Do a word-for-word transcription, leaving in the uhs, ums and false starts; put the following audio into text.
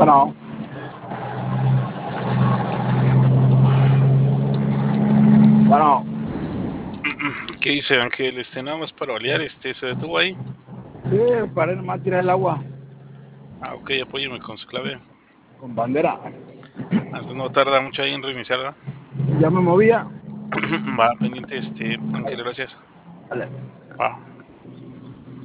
Bueno. Bueno. ¿Qué dice Ángel? Este, nada más para balear, este, se detuvo ahí. Sí, para nomás tirar el agua. Ah, ok, apóyeme con su clave. Con bandera. Entonces no tarda mucho ahí en reiniciar, ¿verdad? Ya me movía. Va, pendiente, este, Ángel, gracias. Vale. Va.